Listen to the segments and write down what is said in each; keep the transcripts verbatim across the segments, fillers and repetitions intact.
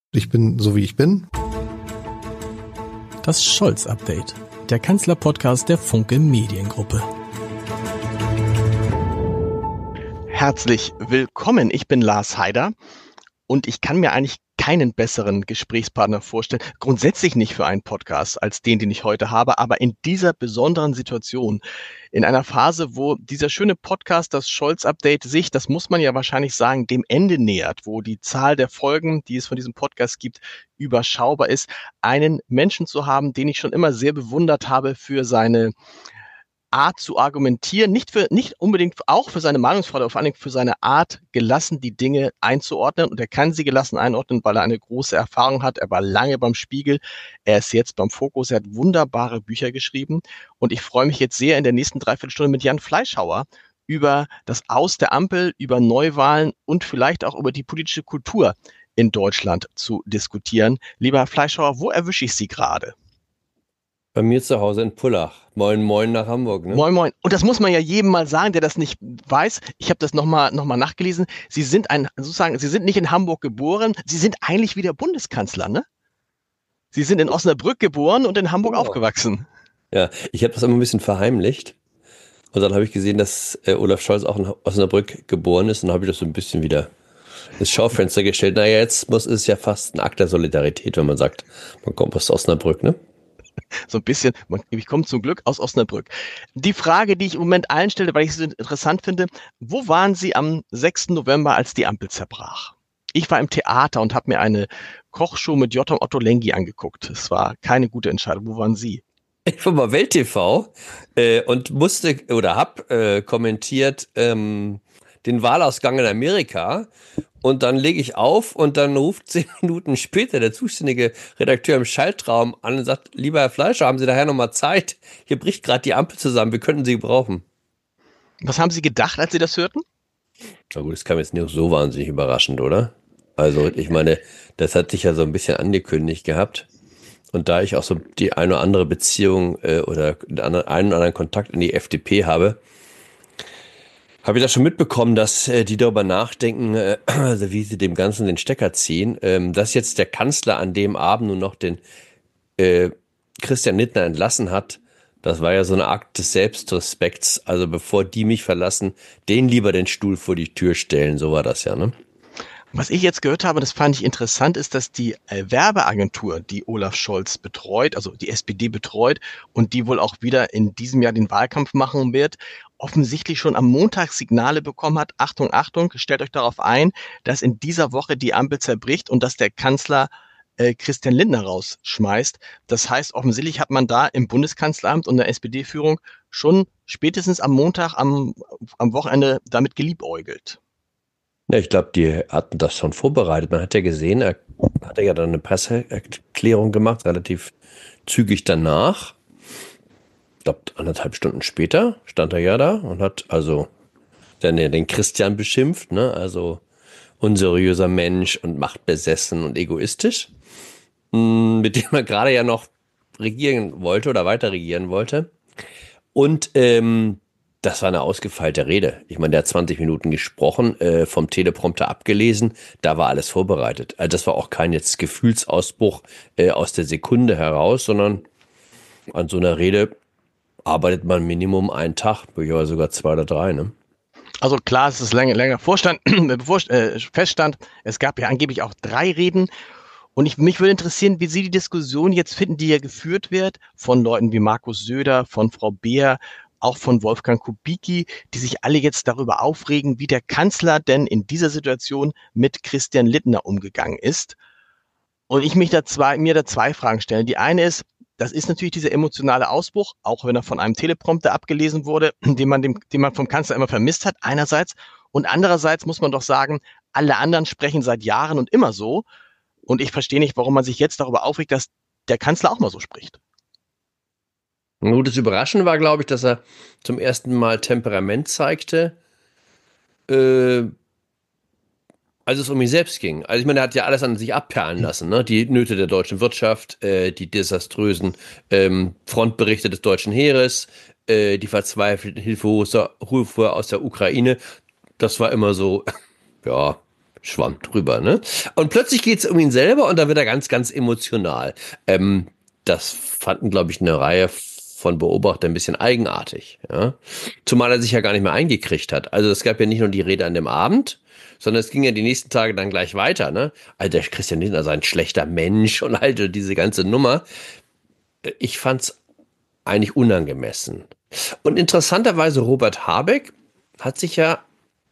Ich bin so, wie ich bin. Das Scholz-Update, der Kanzler-Podcast der Funke Mediengruppe. Herzlich willkommen, ich bin Lars Haider und ich kann mir eigentlich keinen besseren Gesprächspartner vorstellen, grundsätzlich nicht für einen Podcast als den, den ich heute habe, aber in dieser besonderen Situation, in einer Phase, wo dieser schöne Podcast, das Scholz-Update, sich, das muss man ja wahrscheinlich sagen, dem Ende nähert, wo die Zahl der Folgen, die es von diesem Podcast gibt, überschaubar ist, einen Menschen zu haben, den ich schon immer sehr bewundert habe für seine Art zu argumentieren, nicht für, nicht unbedingt auch für seine Meinungsfreiheit, aber vor allem für seine Art, gelassen die Dinge einzuordnen. Und er kann sie gelassen einordnen, weil er eine große Erfahrung hat. Er war lange beim Spiegel. Er ist jetzt beim Fokus. Er hat wunderbare Bücher geschrieben. Und ich freue mich jetzt sehr, in der nächsten Dreiviertelstunde mit Jan Fleischhauer über das Aus der Ampel, über Neuwahlen und vielleicht auch über die politische Kultur in Deutschland zu diskutieren. Lieber Herr Fleischhauer, wo erwische ich Sie gerade? Bei mir zu Hause in Pullach. Moin, moin nach Hamburg, ne? Moin, moin. Und das muss man ja jedem mal sagen, der das nicht weiß. Ich habe das nochmal noch mal nachgelesen. Sie sind ein, sozusagen, Sie sind nicht in Hamburg geboren. Sie sind eigentlich wieder Bundeskanzler, ne? Sie sind in Osnabrück geboren und in Hamburg Genau. aufgewachsen. Ja, ich habe das immer ein bisschen verheimlicht. Und dann habe ich gesehen, dass äh, Olaf Scholz auch in Osnabrück geboren ist. Und dann habe ich das so ein bisschen wieder ins Schaufenster gestellt. Naja, jetzt muss es ja fast ein Akt der Solidarität, wenn man sagt, man kommt aus Osnabrück, ne? So ein bisschen, ich komme zum Glück aus Osnabrück. Die Frage, die ich im Moment allen stelle, weil ich sie interessant finde, wo waren Sie am sechsten November, als die Ampel zerbrach? Ich war im Theater und habe mir eine Kochshow mit J. Otto Lengi angeguckt. Es war keine gute Entscheidung. Wo waren Sie? Ich war bei Welt T V äh, und musste oder hab äh, kommentiert ähm, den Wahlausgang in Amerika. Und dann lege ich auf und dann ruft zehn Minuten später der zuständige Redakteur im Schaltraum an und sagt, lieber Herr Fleischer, haben Sie daher nochmal Zeit? Hier bricht gerade die Ampel zusammen, wir könnten Sie gebrauchen. Was haben Sie gedacht, als Sie das hörten? Na gut, das kam jetzt nicht so wahnsinnig überraschend, oder? Also ich meine, das hat sich ja so ein bisschen angekündigt gehabt. Und da ich auch so die eine oder andere Beziehung äh, oder einen oder anderen Kontakt in die F D P habe, habe ich das schon mitbekommen, dass äh, die darüber nachdenken, äh, also wie sie dem Ganzen den Stecker ziehen. Ähm, dass jetzt der Kanzler an dem Abend nur noch den äh, Christian Lindner entlassen hat, das war ja so eine Akt des Selbstrespekts. Also bevor die mich verlassen, denen lieber den Stuhl vor die Tür stellen. So war das ja, ne? Was ich jetzt gehört habe, das fand ich interessant, ist, dass die äh, Werbeagentur, die Olaf Scholz betreut, also die S P D betreut und die wohl auch wieder in diesem Jahr den Wahlkampf machen wird, offensichtlich schon am Montag Signale bekommen hat. Achtung, Achtung, stellt euch darauf ein, dass in dieser Woche die Ampel zerbricht und dass der Kanzler äh, Christian Lindner rausschmeißt. Das heißt, offensichtlich hat man da im Bundeskanzleramt und der S P D-Führung schon spätestens am Montag, am, am Wochenende damit geliebäugelt. Ja, ich glaube, die hatten das schon vorbereitet. Man hat ja gesehen, er hat ja dann eine Presseerklärung gemacht, relativ zügig danach. Ich glaube, anderthalb Stunden später stand er ja da und hat also dann den Christian beschimpft, ne? Also unseriöser Mensch und machtbesessen und egoistisch, mit dem er gerade ja noch regieren wollte oder weiter regieren wollte. Und ähm, das war eine ausgefeilte Rede. Ich meine, der hat zwanzig Minuten gesprochen, äh, vom Teleprompter abgelesen, da war alles vorbereitet. Also das war auch kein jetzt Gefühlsausbruch äh, aus der Sekunde heraus, sondern an so einer Rede arbeitet man Minimum einen Tag, möglicherweise sogar zwei oder drei, ne? Also klar, es ist länger, länger Vorstand, bevor äh, feststand, es gab ja angeblich auch drei Reden. Und ich, mich würde interessieren, wie Sie die Diskussion jetzt finden, die ja geführt wird von Leuten wie Markus Söder, von Frau Beer, auch von Wolfgang Kubicki, die sich alle jetzt darüber aufregen, wie der Kanzler denn in dieser Situation mit Christian Lindner umgegangen ist. Und ich mich da zwei, mir da zwei Fragen stelle. Die eine ist, das ist natürlich dieser emotionale Ausbruch, auch wenn er von einem Teleprompter abgelesen wurde, den man, dem, den man vom Kanzler immer vermisst hat, einerseits. Und andererseits muss man doch sagen, alle anderen sprechen seit Jahren und immer so. Und ich verstehe nicht, warum man sich jetzt darüber aufregt, dass der Kanzler auch mal so spricht. Ein gutes Überraschen war, glaube ich, dass er zum ersten Mal Temperament zeigte, äh, als es um ihn selbst ging. Also ich meine, er hat ja alles an sich abperlen lassen, ne? Die Nöte der deutschen Wirtschaft, äh, die desaströsen ähm, Frontberichte des deutschen Heeres, äh, die verzweifelten Hilferufe aus der Ukraine. Das war immer so, ja, schwamm drüber, ne? Und plötzlich geht es um ihn selber und da wird er ganz, ganz emotional. Ähm, das fanden, glaube ich, eine Reihe von Beobachtern ein bisschen eigenartig, ja? Zumal er sich ja gar nicht mehr eingekriegt hat. Also es gab ja nicht nur die Rede an dem Abend, sondern es ging ja die nächsten Tage dann gleich weiter, ne? Also der Christian Lindner sei ein schlechter Mensch und halt diese ganze Nummer. Ich fand's eigentlich unangemessen. Und interessanterweise Robert Habeck hat sich ja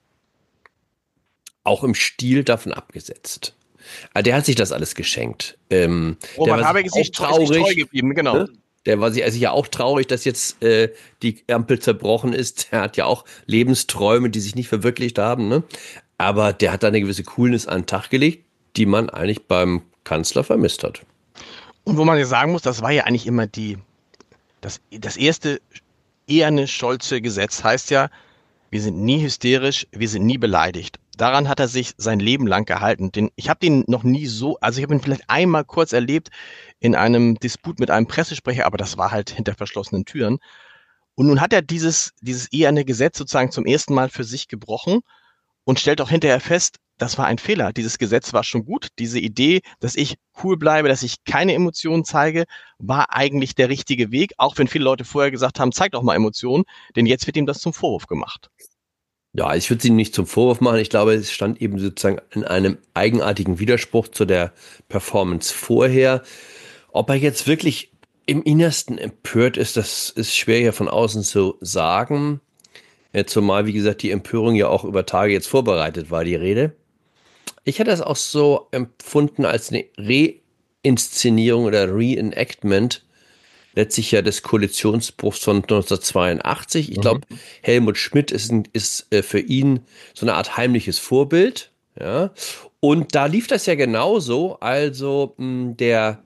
auch im Stil davon abgesetzt. Ah, der hat sich das alles geschenkt. Ähm, der Robert war Habeck sich ist auch sich treu, ist sich treu traurig. geblieben, genau. Ne? Der war sich also ja auch traurig, dass jetzt äh, die Ampel zerbrochen ist. Der hat ja auch Lebensträume, die sich nicht verwirklicht haben. Ne? Aber der hat da eine gewisse Coolness an den Tag gelegt, die man eigentlich beim Kanzler vermisst hat. Und wo man ja sagen muss, das war ja eigentlich immer die, das, das erste eherne Scholze Gesetz heißt ja, wir sind nie hysterisch, wir sind nie beleidigt. Daran hat er sich sein Leben lang gehalten. Den, ich habe den noch nie so, also ich habe ihn vielleicht einmal kurz erlebt in einem Disput mit einem Pressesprecher, aber das war halt hinter verschlossenen Türen. Und nun hat er dieses, dieses eherne Gesetz sozusagen zum ersten Mal für sich gebrochen und stellt auch hinterher fest, das war ein Fehler. Dieses Gesetz war schon gut. Diese Idee, dass ich cool bleibe, dass ich keine Emotionen zeige, war eigentlich der richtige Weg, auch wenn viele Leute vorher gesagt haben, zeig doch mal Emotionen, denn jetzt wird ihm das zum Vorwurf gemacht. Ja, ich würde es ihm nicht zum Vorwurf machen. Ich glaube, es stand eben sozusagen in einem eigenartigen Widerspruch zu der Performance vorher. Ob er jetzt wirklich im Innersten empört ist, das ist schwer hier von außen zu sagen. Zumal, wie gesagt, die Empörung ja auch über Tage jetzt vorbereitet war, die Rede. Ich hatte es auch so empfunden als eine Reinszenierung oder Reenactment letztlich ja des Koalitionsbruchs von neunzehnhundertzweiundachtzig. Ich glaube, mhm. Helmut Schmidt ist, ein, ist äh, für ihn so eine Art heimliches Vorbild. Ja? Und da lief das ja genauso. Also mh, der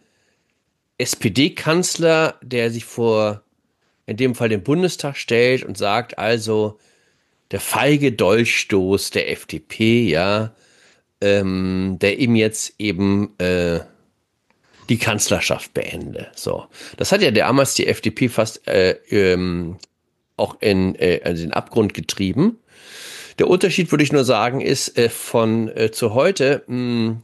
S P D-Kanzler, der sich vor, in dem Fall den Bundestag stellt und sagt, also der feige Dolchstoß der F D P, ja, ähm, der ihm jetzt eben äh, die Kanzlerschaft beende. So, das hat ja damals die F D P fast äh, ähm, auch in äh, also den Abgrund getrieben. Der Unterschied, würde ich nur sagen, ist äh, von äh, zu heute, mh,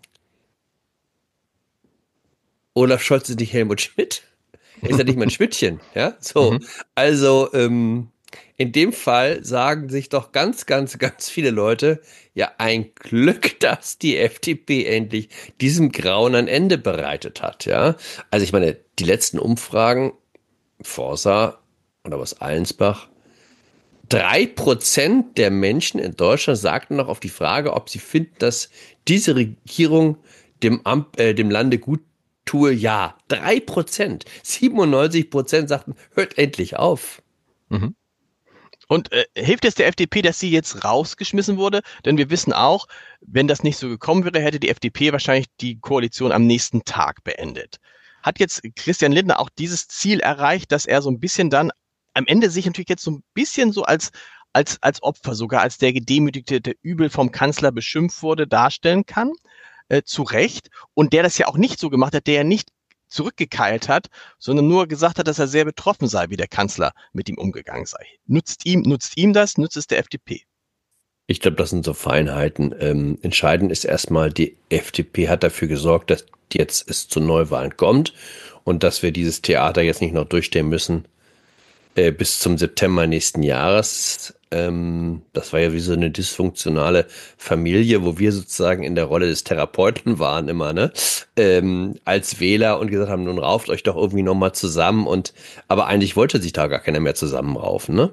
Olaf Scholz ist nicht Helmut Schmidt, er ist ja nicht mein Schmidtchen, ja, so, mhm. also ähm, in dem Fall sagen sich doch ganz, ganz, ganz viele Leute, ja, ein Glück, dass die F D P endlich diesem Grauen ein Ende bereitet hat, ja. Also ich meine, die letzten Umfragen, Forsa oder was Allensbach, drei Prozent der Menschen in Deutschland sagten noch auf die Frage, ob sie finden, dass diese Regierung dem, Amt, äh, dem Lande gut tue, ja. Drei Prozent. siebenundneunzig Prozent sagten, hört endlich auf. Mhm. Und äh, hilft es der F D P, dass sie jetzt rausgeschmissen wurde? Denn wir wissen auch, wenn das nicht so gekommen wäre, hätte die F D P wahrscheinlich die Koalition am nächsten Tag beendet. Hat jetzt Christian Lindner auch dieses Ziel erreicht, dass er so ein bisschen dann am Ende sich natürlich jetzt so ein bisschen so als, als, als Opfer, sogar als der Gedemütigte, der übel vom Kanzler beschimpft wurde, darstellen kann? Äh, zu Recht. Und der das ja auch nicht so gemacht hat, der ja nicht zurückgekeilt hat, sondern nur gesagt hat, dass er sehr betroffen sei, wie der Kanzler mit ihm umgegangen sei. Nutzt ihm, nutzt ihm das, nutzt es der F D P? Ich glaube, das sind so Feinheiten. Ähm, entscheidend ist erstmal, die F D P hat dafür gesorgt, dass jetzt es zu Neuwahlen kommt und dass wir dieses Theater jetzt nicht noch durchstehen müssen äh, bis zum September nächsten Jahres. Ähm, das war ja wie so eine dysfunktionale Familie, wo wir sozusagen in der Rolle des Therapeuten waren immer, ne? Ähm, als Wähler und gesagt haben, nun rauft euch doch irgendwie nochmal zusammen und, aber eigentlich wollte sich da gar keiner mehr zusammenraufen, ne?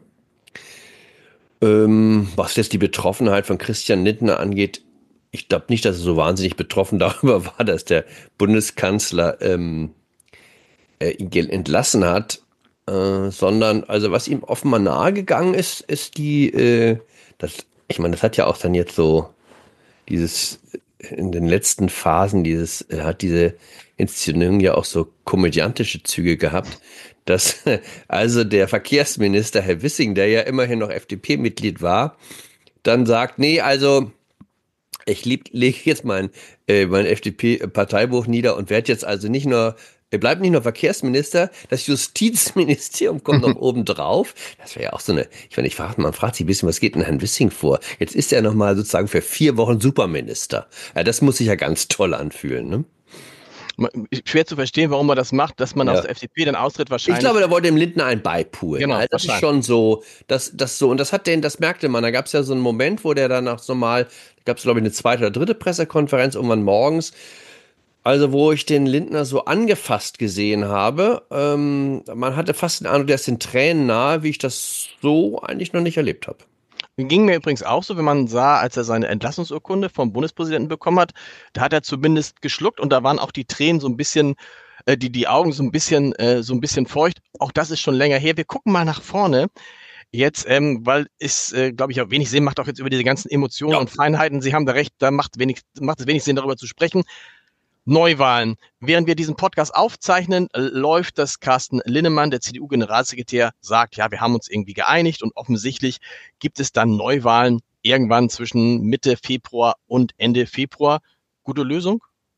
Ähm, was jetzt die Betroffenheit von Christian Lindner angeht, ich glaube nicht, dass er so wahnsinnig betroffen darüber war, dass der Bundeskanzler ähm, äh, ihn entlassen hat. Äh, sondern, also was ihm offenbar nahegegangen ist, ist die, äh, das, ich meine, das hat ja auch dann jetzt so dieses, in den letzten Phasen dieses, äh, hat diese Inszenierung ja auch so komödiantische Züge gehabt, dass also der Verkehrsminister, Herr Wissing, der ja immerhin noch F D P-Mitglied war, dann sagt, nee, also ich lege jetzt mein, äh, mein F D P-Parteibuch nieder und werde jetzt also nicht nur Er bleibt nicht nur Verkehrsminister, das Justizministerium kommt noch oben drauf. Das wäre ja auch so eine, ich meine, ich frage, man fragt sich ein bisschen, was geht denn Herrn Wissing vor? Jetzt ist er nochmal sozusagen für vier Wochen Superminister. Ja, das muss sich ja ganz toll anfühlen, ne? Schwer zu verstehen, warum man das macht, dass man Ja. aus der F D P dann austritt wahrscheinlich. Ich glaube, da wollte dem Lindner einen beipulen. Genau, Also das ist schon so, das, das so, und das hat den, das merkte man. Da gab es ja so einen Moment, wo der dann auch normal, da gab es glaube ich eine zweite oder dritte Pressekonferenz irgendwann morgens, also wo ich den Lindner so angefasst gesehen habe. Ähm, man hatte fast den Eindruck, der ist den Tränen nahe, wie ich das so eigentlich noch nicht erlebt habe. Ging mir übrigens auch so, wenn man sah, als er seine Entlassungsurkunde vom Bundespräsidenten bekommen hat, da hat er zumindest geschluckt und da waren auch die Tränen so ein bisschen, äh, die, die Augen so ein bisschen, äh, so ein bisschen feucht. Auch das ist schon länger her. Wir gucken mal nach vorne. Jetzt, ähm, weil es, äh, glaube ich, auch wenig Sinn macht, auch jetzt über diese ganzen Emotionen Ja. und Feinheiten. Sie haben da recht, da macht, wenig, macht es wenig Sinn, darüber zu sprechen. Neuwahlen. Während wir diesen Podcast aufzeichnen, äh, läuft das. Carsten Linnemann, der C D U-Generalsekretär, sagt, ja, wir haben uns irgendwie geeinigt und offensichtlich gibt es dann Neuwahlen irgendwann zwischen Mitte Februar und Ende Februar. Gute Lösung?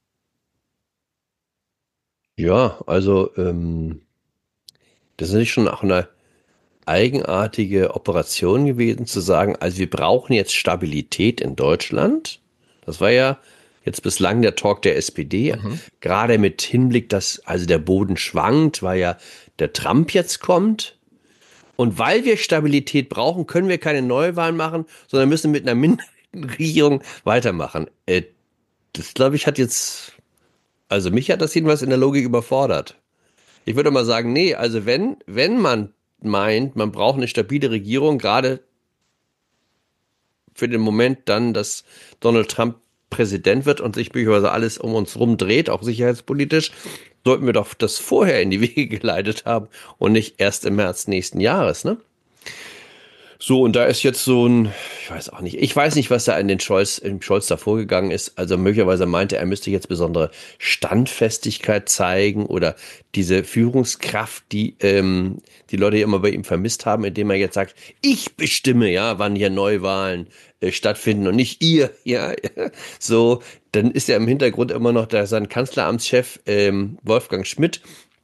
Ja, also ähm, das ist natürlich schon auch eine eigenartige Operation gewesen, zu sagen, also wir brauchen jetzt Stabilität in Deutschland. Das war ja jetzt bislang der Talk der S P D, Mhm. gerade mit Hinblick, dass also der Boden schwankt, weil ja der Trump jetzt kommt. Und weil wir Stabilität brauchen, können wir keine Neuwahlen machen, sondern müssen mit einer Minderheitenregierung weitermachen. Äh, das, glaube ich, hat jetzt, also mich hat das jedenfalls in der Logik überfordert. Ich würde mal sagen, nee, also wenn, wenn man meint, man braucht eine stabile Regierung, gerade für den Moment dann, dass Donald Trump Präsident wird und sich möglicherweise alles um uns rum dreht, auch sicherheitspolitisch, sollten wir doch das vorher in die Wege geleitet haben und nicht erst im März nächsten Jahres, ne? So, und da ist jetzt so ein, ich weiß auch nicht, ich weiß nicht, was da in den Scholz, im Scholz da vorgegangen ist. Also möglicherweise meinte er, er müsste jetzt besondere Standfestigkeit zeigen oder diese Führungskraft, die ähm, die Leute immer bei ihm vermisst haben, indem er jetzt sagt, ich bestimme, ja, wann hier Neuwahlen äh, stattfinden und nicht ihr, ja, so, dann ist er im Hintergrund immer noch da sein Kanzleramtschef ähm, Wolfgang Schmidt,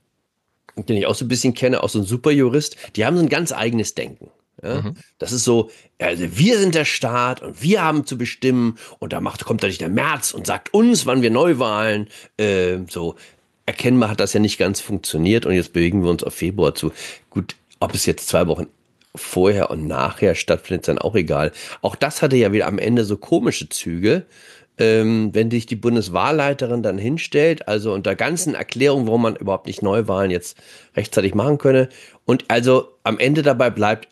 den ich auch so ein bisschen kenne, auch so ein Superjurist. Die haben so ein ganz eigenes Denken. Ja, Mhm. das ist so, also wir sind der Staat und wir haben zu bestimmen und da macht, kommt dann nicht der März und sagt uns, wann wir Neuwahlen, äh, so erkennbar hat das ja nicht ganz funktioniert und jetzt bewegen wir uns auf Februar zu. Gut, ob es jetzt zwei Wochen vorher und nachher stattfindet, ist dann auch egal. Auch das hatte ja wieder am Ende so komische Züge. Ähm, wenn sich die Bundeswahlleiterin dann hinstellt, also unter ganzen Erklärungen, warum man überhaupt nicht Neuwahlen jetzt rechtzeitig machen könne und also am Ende dabei bleibt,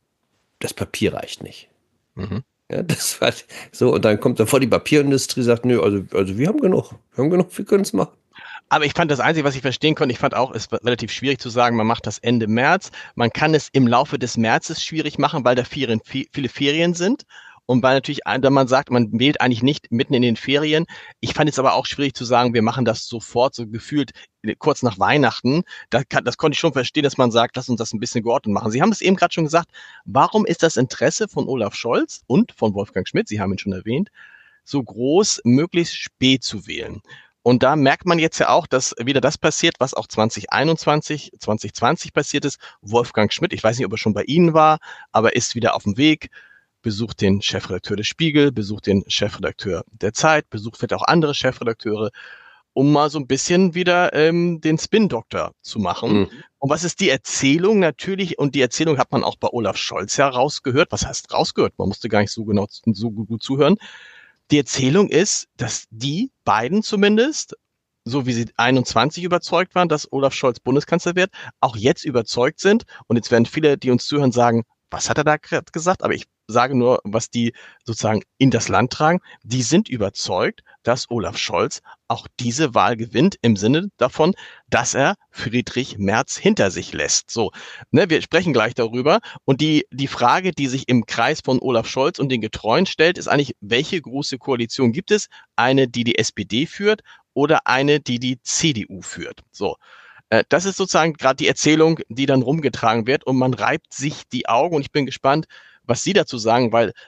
das Papier reicht nicht. Mhm. Ja, das war so, und dann kommt davor die Papierindustrie, sagt, nö, also, also wir haben genug, wir haben genug, wir können es machen. Aber ich fand das Einzige, was ich verstehen konnte, ich fand auch, es war relativ schwierig zu sagen, man macht das Ende März. Man kann es im Laufe des Märzes schwierig machen, weil da Ferien, viele Ferien sind. Und weil natürlich, da man sagt, man wählt eigentlich nicht mitten in den Ferien. Ich fand es aber auch schwierig zu sagen, wir machen das sofort, so gefühlt kurz nach Weihnachten. Das, kann, das konnte ich schon verstehen, dass man sagt, lass uns das ein bisschen geordnet machen. Sie haben es eben gerade schon gesagt, warum ist das Interesse von Olaf Scholz und von Wolfgang Schmidt, Sie haben ihn schon erwähnt, so groß, möglichst spät zu wählen? Und da merkt man jetzt ja auch, dass wieder das passiert, was auch zwanzig einundzwanzig, zwanzig zwanzig passiert ist. Wolfgang Schmidt, ich weiß nicht, ob er schon bei Ihnen war, aber ist wieder auf dem Weg, besucht den Chefredakteur des Spiegel, besucht den Chefredakteur der Zeit, besucht vielleicht auch andere Chefredakteure, um mal so ein bisschen wieder ähm, den Spin-Doktor zu machen. Mhm. Und was ist die Erzählung natürlich? Und die Erzählung hat man auch bei Olaf Scholz ja rausgehört. Was heißt rausgehört? Man musste gar nicht so genau, so gut, gut zuhören. Die Erzählung ist, dass die beiden zumindest, so wie sie einundzwanzig überzeugt waren, dass Olaf Scholz Bundeskanzler wird, auch jetzt überzeugt sind. Und jetzt werden viele, die uns zuhören, sagen, was hat er da gerade gesagt? Aber ich sage nur, was die sozusagen in das Land tragen. Die sind überzeugt, dass Olaf Scholz auch diese Wahl gewinnt im Sinne davon, dass er Friedrich Merz hinter sich lässt. So, ne, wir sprechen gleich darüber. Und die, die Frage, die sich im Kreis von Olaf Scholz und den Getreuen stellt, ist eigentlich, welche große Koalition gibt es? Eine, die die S P D führt oder eine, die die C D U führt? So. Das ist sozusagen gerade die Erzählung, die dann rumgetragen wird und man reibt sich die Augen und ich bin gespannt, was Sie dazu sagen, weil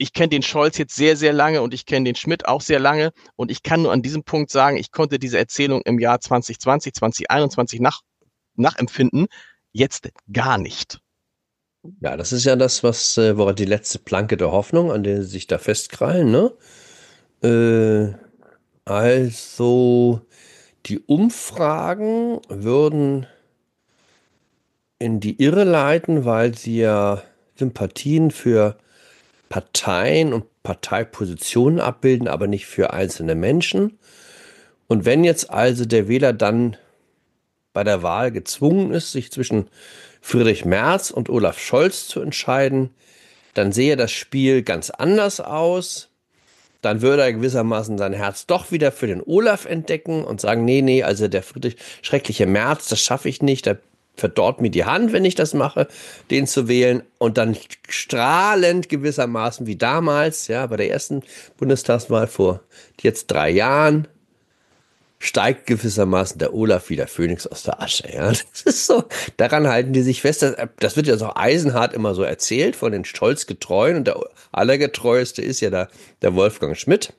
ich kenne den Scholz jetzt sehr, sehr lange und ich kenne den Schmidt auch sehr lange. Und ich kann nur an diesem Punkt sagen, ich konnte diese Erzählung im Jahr zwanzig zwanzig, zwanzig einundzwanzig nach, nachempfinden. Jetzt gar nicht. Ja, das ist ja das, was, äh, woran die letzte Planke der Hoffnung, an der sie sich da festkrallen, ne? Äh, also, die Umfragen würden in die Irre leiten, weil sie ja Sympathien für Parteien und Parteipositionen abbilden, aber nicht für einzelne Menschen. Und wenn jetzt also der Wähler dann bei der Wahl gezwungen ist, sich zwischen Friedrich Merz und Olaf Scholz zu entscheiden, dann sehe das Spiel ganz anders aus. Dann würde er gewissermaßen sein Herz doch wieder für den Olaf entdecken und sagen, nee, nee, also der Friedrich, schreckliche Merz, das schaffe ich nicht, der verdorrt mir die Hand, wenn ich das mache, den zu wählen. Und dann strahlend gewissermaßen wie damals, ja, bei der ersten Bundestagswahl vor jetzt drei Jahren, steigt gewissermaßen der Olaf wie der Phönix aus der Asche. Ja, das ist so. Daran halten die sich fest. Das, das wird ja so eisenhart immer so erzählt von den Stolz-Getreuen. Und der allergetreueste ist ja der, der Wolfgang Schmidt.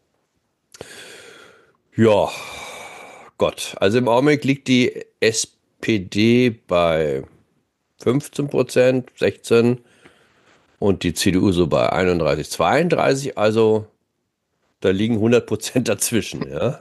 Ja, Gott. Also im Augenblick liegt die S P D bei fünfzehn Prozent, sechzehn und die C D U so bei einunddreißig, zweiunddreißig. Also da liegen hundert Prozent dazwischen, ja.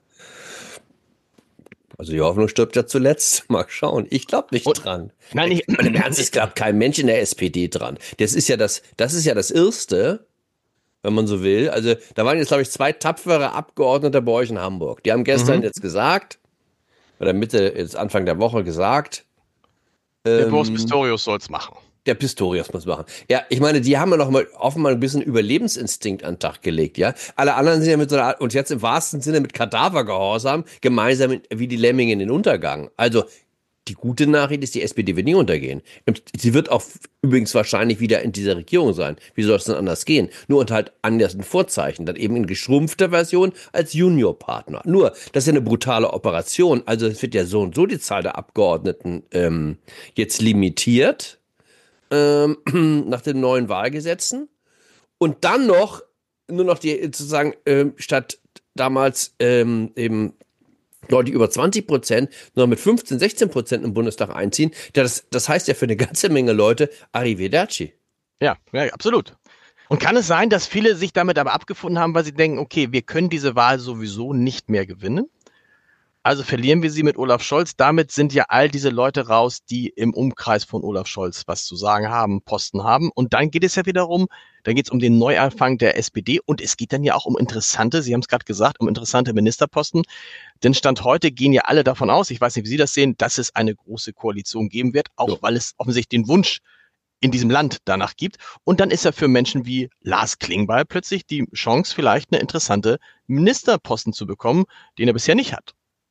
Also die Hoffnung stirbt ja zuletzt. Mal schauen. Ich glaube nicht Und, dran. Nein, ich, Im Ernst, es glaubt kein Mensch in der S P D dran. Das ist ja das, das ist ja das Erste, wenn man so will. Also da waren jetzt, glaube ich, zwei tapfere Abgeordnete bei euch in Hamburg. Die haben gestern Mhm. jetzt gesagt, oder Mitte, jetzt Anfang der Woche gesagt, der ähm, Boris Pistorius soll es machen. der Pistorius muss machen. Ja, ich meine, die haben ja noch mal offenbar ein bisschen Überlebensinstinkt an den Tag gelegt, ja. Alle anderen sind ja mit so einer Art, und jetzt im wahrsten Sinne mit Kadavergehorsam, gemeinsam mit, wie die Lemminge in den Untergang. Also, die gute Nachricht ist, die S P D wird nie untergehen. Sie wird auch übrigens wahrscheinlich wieder in dieser Regierung sein. Wie soll es denn anders gehen? Nur unter halt anderen Vorzeichen, dann eben in geschrumpfter Version als Juniorpartner. Nur, das ist ja eine brutale Operation. Also, es wird ja so und so die Zahl der Abgeordneten ähm, jetzt limitiert. Ähm, nach den neuen Wahlgesetzen und dann noch nur noch die sozusagen ähm, statt damals ähm, eben Leute über zwanzig Prozent nur noch mit fünfzehn, sechzehn Prozent im Bundestag einziehen. Das, das heißt ja für eine ganze Menge Leute Arrivederci. Ja, ja, absolut. Und kann es sein, dass viele sich damit aber abgefunden haben, weil sie denken, okay, wir können diese Wahl sowieso nicht mehr gewinnen? Also verlieren wir sie mit Olaf Scholz. Damit sind ja all diese Leute raus, die im Umkreis von Olaf Scholz was zu sagen haben, Posten haben. Und dann geht es ja wiederum, dann geht es um den Neuanfang der S P D und es geht dann ja auch um interessante, Sie haben es gerade gesagt, um interessante Ministerposten. Denn Stand heute gehen ja alle davon aus, ich weiß nicht, wie Sie das sehen, dass es eine große Koalition geben wird, auch Ja. weil es offensichtlich den Wunsch in diesem Land danach gibt. Und dann ist ja für Menschen wie Lars Klingbeil plötzlich die Chance, vielleicht eine interessante Ministerposten zu bekommen, den er bisher nicht hat.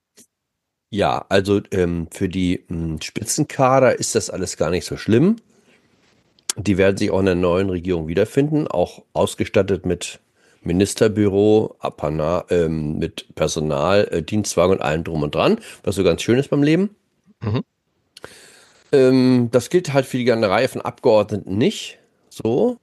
Ja, also ähm, für die mh, Spitzenkader ist das alles gar nicht so schlimm. Die werden sich auch in der neuen Regierung wiederfinden, auch ausgestattet mit Ministerbüro, Apana, ähm, mit Personal, äh, Dienstwagen und allem drum und dran, was so ganz schön ist beim Leben. Mhm. Ähm, das gilt halt für die ganze Reihe von Abgeordneten nicht. So.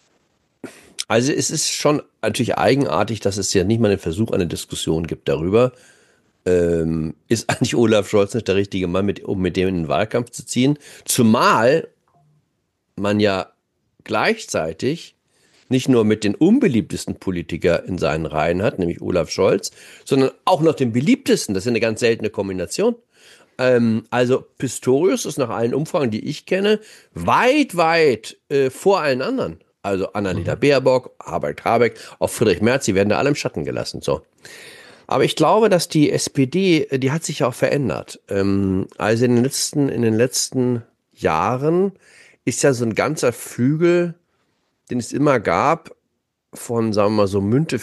Also es ist schon natürlich eigenartig, dass es ja nicht mal einen Versuch einer Diskussion gibt darüber. Ähm, ist eigentlich Olaf Scholz nicht der richtige Mann, mit, um mit dem in den Wahlkampf zu ziehen? Zumal man ja gleichzeitig nicht nur mit den unbeliebtesten Politiker in seinen Reihen hat, nämlich Olaf Scholz, sondern auch noch den beliebtesten. Das ist eine ganz seltene Kombination. Ähm, also Pistorius ist nach allen Umfragen, die ich kenne, weit, weit äh, vor allen anderen. Also Annalena mhm. Baerbock, Habeck, Habeck, auch Friedrich Merz, die werden da alle im Schatten gelassen. So. Aber ich glaube, dass die S P D, die hat sich ja auch verändert. Ähm, also in den letzten, in den letzten Jahren ist ja so ein ganzer Flügel, den es immer gab, von, sagen wir mal, so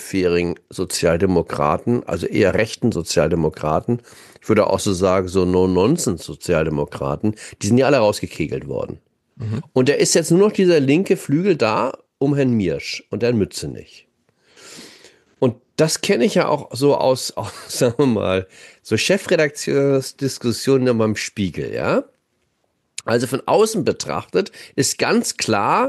Müntefering-Sozialdemokraten, also eher rechten Sozialdemokraten, ich würde auch so sagen, so No-Nonsense-Sozialdemokraten, die sind ja alle rausgekegelt worden. Mhm. Und da ist jetzt nur noch dieser linke Flügel da um Herrn Miersch und Herrn Mützenich. Und das kenne ich ja auch so aus, aus, sagen wir mal, so Chefredaktionsdiskussionen beim Spiegel, ja. Also von außen betrachtet ist ganz klar,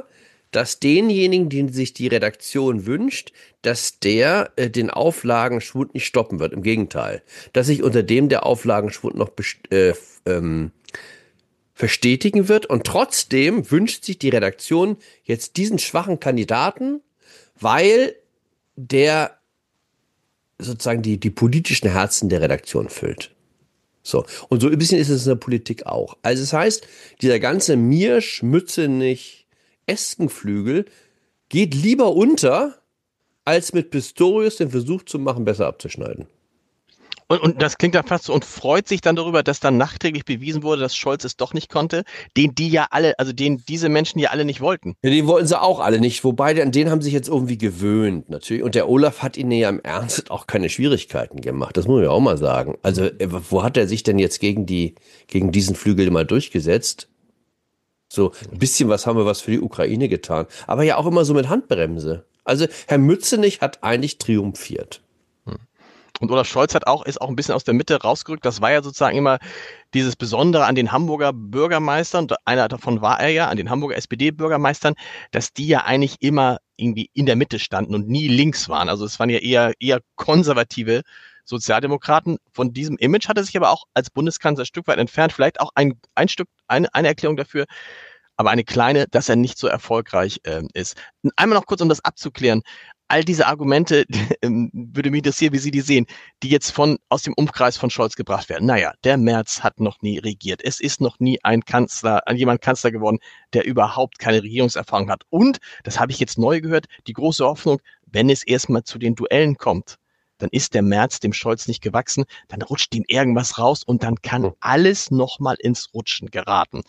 dass denjenigen, den sich die Redaktion wünscht, dass der äh, den Auflagenschwund nicht stoppen wird. Im Gegenteil. Dass sich unter dem der Auflagenschwund noch best- äh, ähm, verstetigen wird. Und trotzdem wünscht sich die Redaktion jetzt diesen schwachen Kandidaten, weil der sozusagen die, die politischen Herzen der Redaktion füllt. So. Und so ein bisschen ist es in der Politik auch. Also es heißt, dieser ganze Miersch, Mützenich, Eskenflügel geht lieber unter, als mit Pistorius den Versuch zu machen, besser abzuschneiden. Und, und das klingt dann fast so und freut sich dann darüber, dass dann nachträglich bewiesen wurde, dass Scholz es doch nicht konnte, den die ja alle, also den diese Menschen ja alle nicht wollten. Ja, den wollten sie auch alle nicht, wobei an den haben sich jetzt irgendwie gewöhnt, natürlich. Und der Olaf hat ihnen ja im Ernst auch keine Schwierigkeiten gemacht, das muss man ja auch mal sagen. Also, wo hat er sich denn jetzt gegen die, gegen diesen Flügel mal durchgesetzt? So, ein bisschen was haben wir was für die Ukraine getan. Aber ja auch immer so mit Handbremse. Also, Herr Mützenich hat eigentlich triumphiert. Und Olaf Scholz hat auch, ist auch ein bisschen aus der Mitte rausgerückt. Das war ja sozusagen immer dieses Besondere an den Hamburger Bürgermeistern, einer davon war er ja, an den Hamburger S P D-Bürgermeistern, dass die ja eigentlich immer irgendwie in der Mitte standen und nie links waren. Also es waren ja eher, eher konservative Sozialdemokraten. Von diesem Image hat er sich aber auch als Bundeskanzler ein Stück weit entfernt. Vielleicht auch ein, ein Stück, eine, eine Erklärung dafür, aber eine kleine, dass er nicht so erfolgreich äh, ist. Einmal noch kurz, um das abzuklären. All diese Argumente, ähm, würde mich interessieren, wie Sie die sehen, die jetzt von aus dem Umkreis von Scholz gebracht werden. Naja, der Merz hat noch nie regiert. Es ist noch nie ein Kanzler, ein jemand Kanzler geworden, der überhaupt keine Regierungserfahrung hat. Und, das habe ich jetzt neu gehört, die große Hoffnung, wenn es erstmal zu den Duellen kommt, dann ist der Merz dem Scholz nicht gewachsen, dann rutscht ihm irgendwas raus und dann kann alles nochmal ins Rutschen geraten.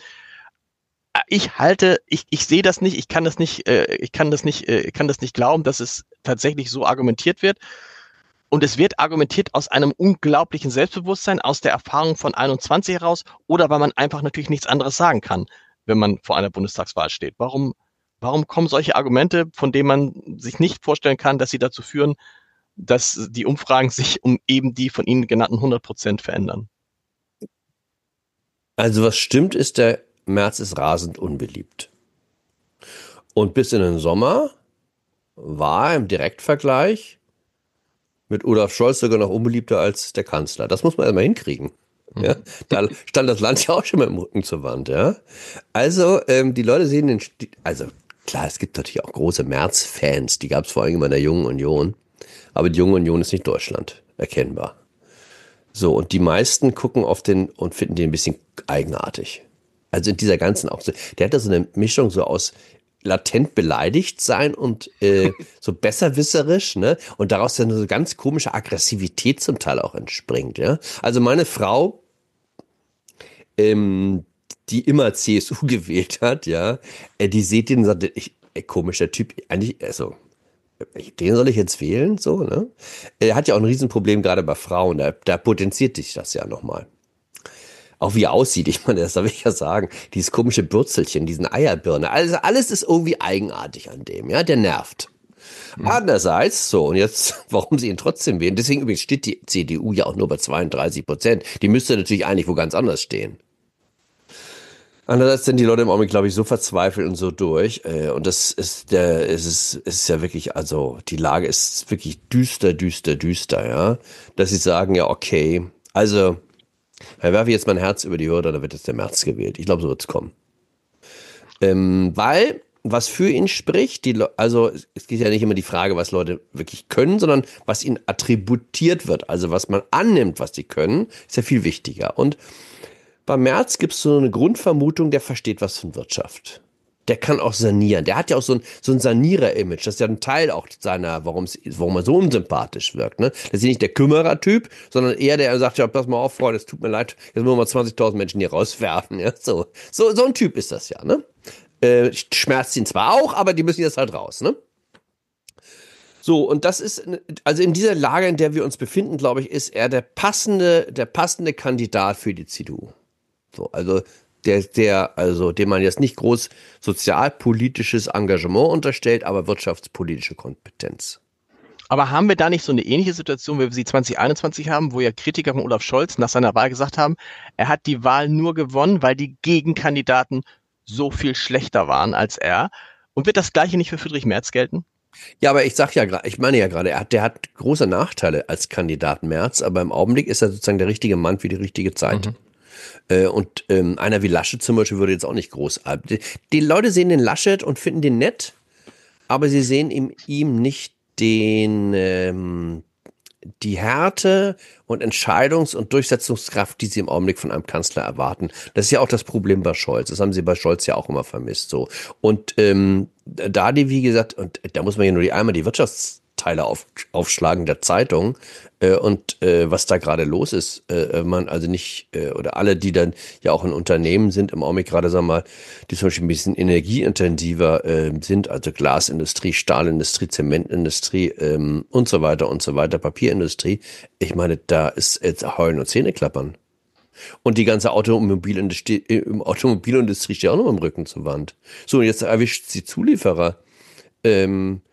Ich halte, ich, ich sehe das nicht, ich kann das nicht, äh, ich kann das nicht, äh, kann das nicht glauben, dass es tatsächlich so argumentiert wird. Und es wird argumentiert aus einem unglaublichen Selbstbewusstsein, aus der Erfahrung von einundzwanzig heraus oder weil man einfach natürlich nichts anderes sagen kann, wenn man vor einer Bundestagswahl steht. Warum, warum kommen solche Argumente, von denen man sich nicht vorstellen kann, dass sie dazu führen, dass die Umfragen sich um eben die von Ihnen genannten hundert Prozent verändern? Also was stimmt ist, der Merz ist rasend unbeliebt. Und bis in den Sommer war er im Direktvergleich mit Olaf Scholz sogar noch unbeliebter als der Kanzler. Das muss man erstmal hinkriegen. Ja, da stand das Land ja auch schon mal im Rücken zur Wand. Ja. Also ähm, die Leute sehen den, also klar, es gibt natürlich auch große Merz-Fans, die gab es vor allem immer in der Jungen Union. Aber die Junge Union ist nicht Deutschland, erkennbar. So, und die meisten gucken auf den und finden den ein bisschen eigenartig. Also in dieser ganzen auch so, der hat da so eine Mischung so aus latent beleidigt sein und äh, so besserwisserisch, ne? Und daraus dann so ganz komische Aggressivität zum Teil auch entspringt, ja. Also meine Frau, ähm, die immer C S U gewählt hat, ja, äh, die sieht den und sagt, ich, äh, komischer Typ, eigentlich, also den soll ich jetzt wählen, so, ne? Er hat ja auch ein Riesenproblem gerade bei Frauen, da, da potenziert sich das ja nochmal. Auch wie er aussieht, ich meine, das darf ich ja sagen, dieses komische Bürzelchen, diesen Eierbirne, also alles ist irgendwie eigenartig an dem, ja, der nervt. Mhm. Andererseits, so, und jetzt, warum sie ihn trotzdem wählen, deswegen übrigens steht die C D U ja auch nur bei zweiunddreißig Prozent, die müsste natürlich eigentlich wo ganz anders stehen. Andererseits sind die Leute im Augenblick, glaube ich, so verzweifelt und so durch, äh, und das ist der, es ist, es ist ja wirklich, also, die Lage ist wirklich düster, düster, düster, ja, dass sie sagen, ja, okay, also, ich werfe jetzt mein Herz über die Hürde, da wird jetzt der Merz gewählt. Ich glaube, so wird es kommen. Ähm, weil, was für ihn spricht, die, also es geht ja nicht immer die Frage, was Leute wirklich können, sondern was ihnen attributiert wird. Also was man annimmt, was sie können, ist ja viel wichtiger. Und bei Merz gibt es so eine Grundvermutung, der versteht was von Wirtschaft. Der kann auch sanieren. Der hat ja auch so ein, so ein Sanierer-Image. Das ist ja ein Teil auch seiner, warum er so unsympathisch wirkt. Ne? Das ist nicht der Kümmerer-Typ, sondern eher der, der sagt, ja, pass mal auf, Freunde, es tut mir leid, jetzt müssen wir mal zwanzigtausend Menschen hier rauswerfen. Ja? So, so, so ein Typ ist das ja. Ne? Äh, schmerzt ihn zwar auch, aber die müssen jetzt halt raus. Ne? So, und das ist, also in dieser Lage, in der wir uns befinden, glaube ich, ist er der passende, der passende Kandidat für die C D U. So, also Der, der, also, dem man jetzt nicht groß sozialpolitisches Engagement unterstellt, aber wirtschaftspolitische Kompetenz. Aber haben wir da nicht so eine ähnliche Situation, wie wir sie zwanzig einundzwanzig haben, wo ja Kritiker von Olaf Scholz nach seiner Wahl gesagt haben, er hat die Wahl nur gewonnen, weil die Gegenkandidaten so viel schlechter waren als er. Und wird das Gleiche nicht für Friedrich Merz gelten? Ja, aber ich sag ja gerade, ich meine ja gerade, er hat, der hat große Nachteile als Kandidat Merz, aber im Augenblick ist er sozusagen der richtige Mann für die richtige Zeit. Mhm. Äh, und ähm, einer wie Laschet zum Beispiel würde jetzt auch nicht groß. Die, die Leute sehen den Laschet und finden den nett, aber sie sehen ihm, ihm nicht den, ähm, die Härte und Entscheidungs- und Durchsetzungskraft, die sie im Augenblick von einem Kanzler erwarten. Das ist ja auch das Problem bei Scholz. Das haben sie bei Scholz ja auch immer vermisst. So. Und ähm, da die, wie gesagt, und da muss man ja nur die, einmal die Wirtschaftsteile auf, aufschlagen der Zeitung äh, und äh, was da gerade los ist. Äh, man also nicht, äh, oder alle, die dann ja auch in Unternehmen sind, im Augenblick gerade, sagen wir mal, die zum Beispiel ein bisschen energieintensiver äh, sind, also Glasindustrie, Stahlindustrie, Zementindustrie ähm, und so weiter und so weiter, Papierindustrie. Ich meine, da ist jetzt Heulen und Zähneklappern. Und die ganze Automobilindustrie, Automobilindustrie steht auch noch im Rücken zur Wand. So, und jetzt erwischt sie Zulieferer. Ähm,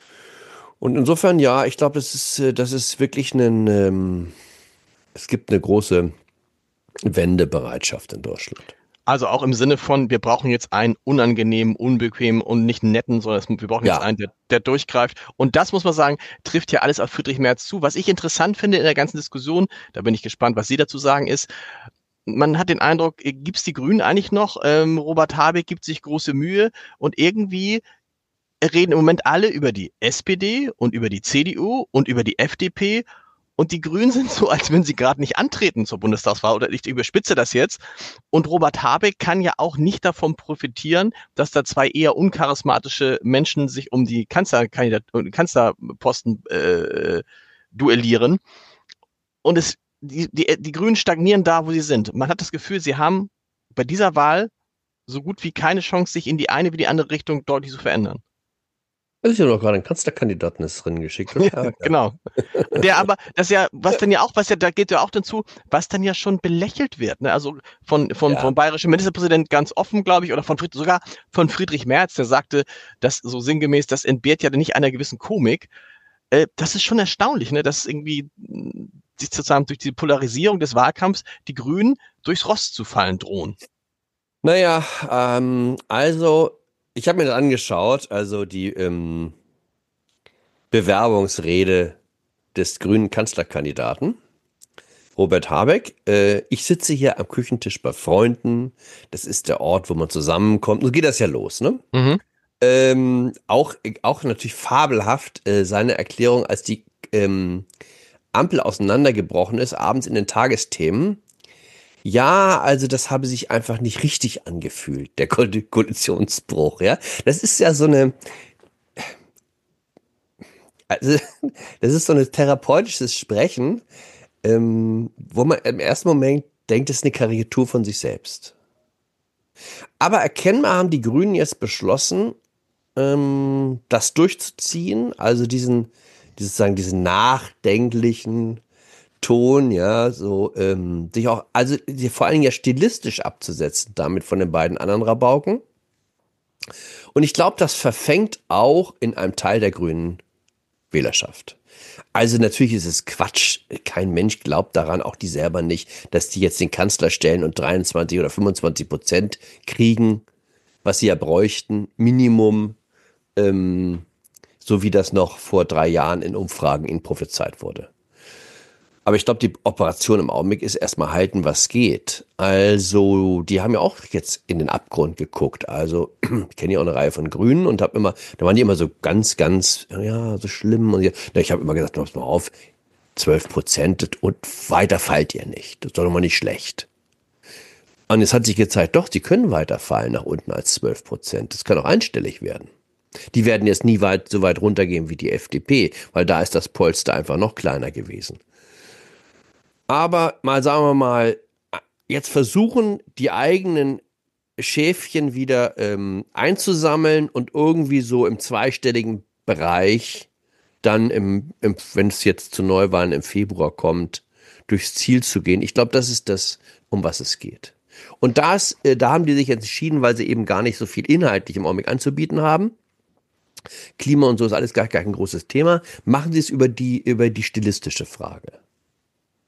und insofern, ja, ich glaube, das ist, das ist wirklich ein, ähm, es gibt eine große Wendebereitschaft in Deutschland. Also auch im Sinne von, wir brauchen jetzt einen unangenehmen, unbequemen und nicht netten, sondern wir brauchen Ja. jetzt einen, der, der durchgreift. Und das, muss man sagen, trifft ja alles auf Friedrich Merz zu. Was ich interessant finde in der ganzen Diskussion, da bin ich gespannt, was Sie dazu sagen, ist, man hat den Eindruck, gibt es die Grünen eigentlich noch? Ähm, Robert Habeck gibt sich große Mühe und irgendwie reden im Moment alle über die S P D und über die C D U und über die F D P. Und die Grünen sind so, als wenn sie gerade nicht antreten zur Bundestagswahl, oder ich überspitze das jetzt. Und Robert Habeck kann ja auch nicht davon profitieren, dass da zwei eher uncharismatische Menschen sich um die Kanzlerkandidat Kanzlerposten äh, duellieren. Und es, die, die, die Grünen stagnieren da, wo sie sind. Man hat das Gefühl, sie haben bei dieser Wahl so gut wie keine Chance, sich in die eine wie die andere Richtung deutlich zu verändern. Das ist ja noch gerade ein Kanzlerkandidaten ist drin geschickt. Ja, genau. Der aber, das ja, was dann ja auch, was ja, da geht ja auch dazu, was dann ja schon belächelt wird, ne? Also von, von, Ja. vom bayerischen Ministerpräsident ganz offen, glaube ich, oder von Fried, sogar von Friedrich Merz, der sagte, dass so sinngemäß, das entbehrt ja nicht einer gewissen Komik. Äh, das ist schon erstaunlich, ne? Dass irgendwie mh, sich sozusagen durch die Polarisierung des Wahlkampfs die Grünen durchs Rost zu fallen drohen. Naja, ähm, also, ich habe mir das angeschaut, also die ähm, Bewerbungsrede des grünen Kanzlerkandidaten, Robert Habeck. Äh, ich sitze hier am Küchentisch bei Freunden. Das ist der Ort, wo man zusammenkommt. So geht das ja los, ne? Mhm. Ähm, auch, auch natürlich fabelhaft äh, seine Erklärung, als die ähm, Ampel auseinandergebrochen ist, abends in den Tagesthemen. Ja, also das habe sich einfach nicht richtig angefühlt, der Ko- Koalitionsbruch, ja. Das ist ja so eine, also das ist so ein therapeutisches Sprechen, ähm, wo man im ersten Moment denkt, es ist eine Karikatur von sich selbst. Aber erkennbar haben die Grünen jetzt beschlossen, ähm, das durchzuziehen, also diesen, dieses, sagen, diesen nachdenklichen Ton, ja, so, ähm, sich auch, also die, vor allen Dingen ja stilistisch abzusetzen, damit von den beiden anderen Rabauken. Und ich glaube, das verfängt auch in einem Teil der grünen Wählerschaft. Also natürlich ist es Quatsch. Kein Mensch glaubt daran, auch die selber nicht, dass die jetzt den Kanzler stellen und dreiundzwanzig oder fünfundzwanzig Prozent kriegen, was sie ja bräuchten, Minimum, ähm, so wie das noch vor drei Jahren in Umfragen ihnen prophezeit wurde. Aber ich glaube, die Operation im Augenblick ist erstmal halten, was geht. Also, die haben ja auch jetzt in den Abgrund geguckt. Also, ich kenne ja auch eine Reihe von Grünen und habe immer, da waren die immer so ganz, ganz, ja, so schlimm. Und ich, ich habe immer gesagt, pass mal auf, zwölf Prozent und weiter fallt ihr nicht. Das ist doch noch mal nicht schlecht. Und es hat sich gezeigt, doch, sie können weiter fallen nach unten als zwölf Prozent. Das kann auch einstellig werden. Die werden jetzt nie weit, so weit runtergehen wie die F D P, weil da ist das Polster einfach noch kleiner gewesen. Aber mal sagen wir mal, jetzt versuchen die eigenen Schäfchen wieder ähm, einzusammeln und irgendwie so im zweistelligen Bereich dann, im, im, wenn es jetzt zu Neuwahlen im Februar kommt, durchs Ziel zu gehen. Ich glaube, das ist das, um was es geht. Und das, äh, da haben die sich entschieden, weil sie eben gar nicht so viel inhaltlich im Augenblick anzubieten haben. Klima und so ist alles gar, gar kein großes Thema. Machen sie es über die, über die stilistische Frage.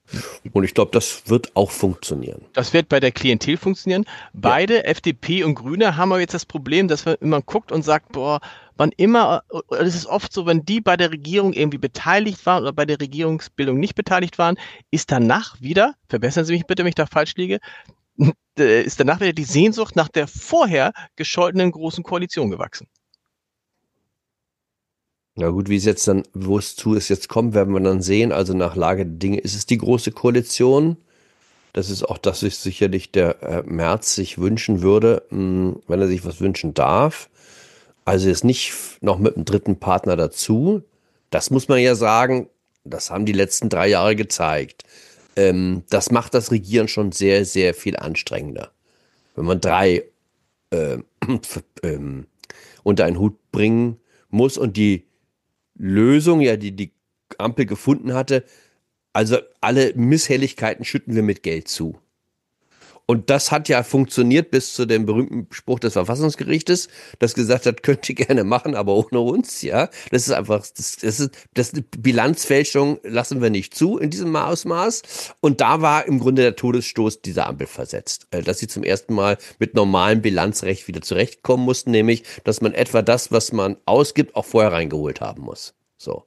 Und ich glaube, das wird auch funktionieren. Das wird bei der Klientel funktionieren. Beide, ja. F D P und Grüne, haben aber jetzt das Problem, dass man immer guckt und sagt, boah, wann immer, es ist oft so, wenn die bei der Regierung irgendwie beteiligt waren oder bei der Regierungsbildung nicht beteiligt waren, ist danach wieder, verbessern Sie mich bitte, wenn ich da falsch liege, ist danach wieder die Sehnsucht nach der vorher gescholtenen großen Koalition gewachsen. Na gut, wie es jetzt dann, wo es zu es jetzt kommt, werden wir dann sehen. Also nach Lage der Dinge ist es die große Koalition. Das ist auch das, was sicherlich der äh, Merz sich wünschen würde, mh, wenn er sich was wünschen darf. Also jetzt nicht noch mit einem dritten Partner dazu. Das muss man ja sagen, das haben die letzten drei Jahre gezeigt. Ähm, das macht das Regieren schon sehr, sehr viel anstrengender. Wenn man drei äh, äh, unter einen Hut bringen muss und die Lösung, ja, die die Ampel gefunden hatte, also alle Misshelligkeiten schütten wir mit Geld zu. Und das hat ja funktioniert bis zu dem berühmten Spruch des Verfassungsgerichtes, das gesagt hat, könnt ihr gerne machen, aber ohne uns, ja. Das ist einfach, das, das ist, das ist eine Bilanzfälschung, lassen wir nicht zu in diesem Ausmaß. Und da war im Grunde der Todesstoß dieser Ampel versetzt, dass sie zum ersten Mal mit normalem Bilanzrecht wieder zurechtkommen mussten, nämlich, dass man etwa das, was man ausgibt, auch vorher reingeholt haben muss. So.